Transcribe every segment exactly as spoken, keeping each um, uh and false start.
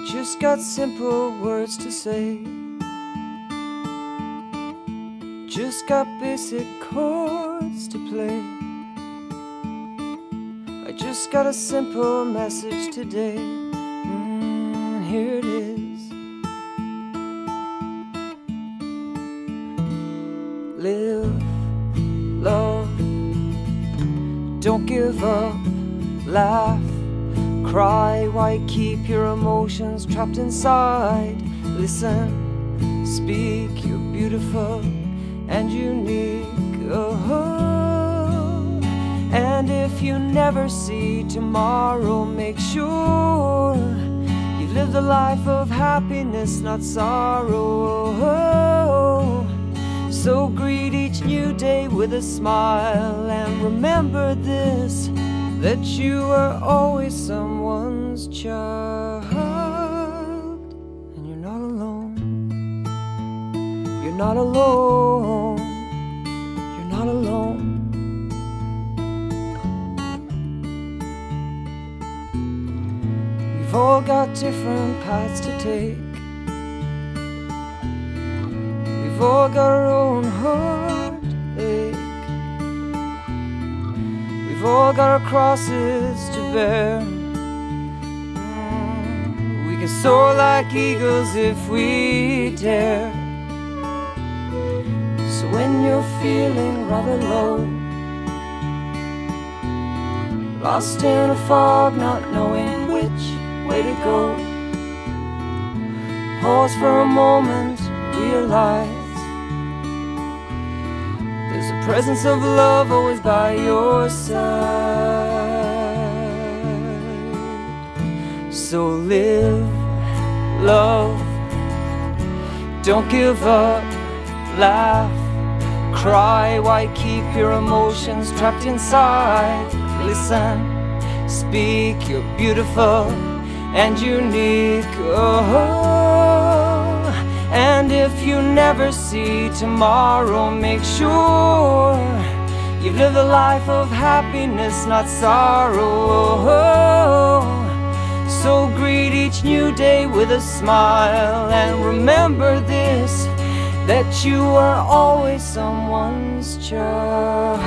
just got simple words to say, just got basic chords to play. I just got a simple message today, mm, here it is. Live, love, don't give up, laugh, cry. Why keep your emotions trapped inside? Listen, speak, you're beautiful and unique. Oh, and if you never see tomorrow, make sure you live the life of happiness, not sorrow. Oh, so greet each new day with a smile, and remember this, that you are always someone's child. And you're not alone. You're not alone. You're not alone. We've all got different paths to take. We've all got our own heartache. We've all got our crosses to bear. mm, We can soar like eagles if we dare. So when you're feeling rather low, lost in a fog, not knowing which way to go, pause for a moment, realize there's a presence of love always by your side. So live, love, don't give up, laugh, cry. Why keep your emotions trapped inside? Listen, speak, you're beautiful and unique. Oh, and if you never see tomorrow, make sure you live the life of happiness, not sorrow. So greet each new day with a smile, and remember this, that you are always someone's child.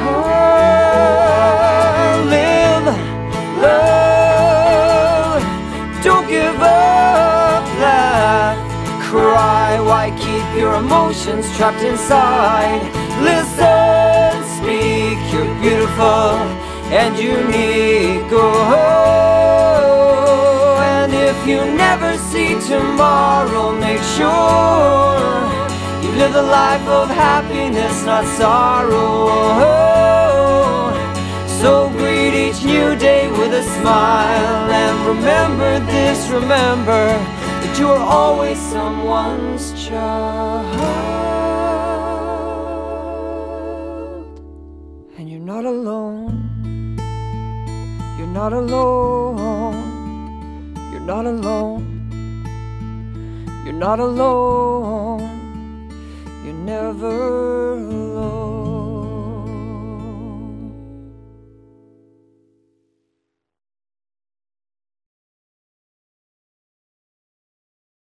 Live, love, don't give up, laugh, cry. Why keep your emotions trapped inside? Listen, speak, you're beautiful and unique. Oh, and if you never see tomorrow, make sure you live the life of happiness, not sorrow. So greet each new day with a smile, and remember this, remember that you are always someone's child. And you're not alone. You're not alone. You're not alone. You're not alone. You're never alone.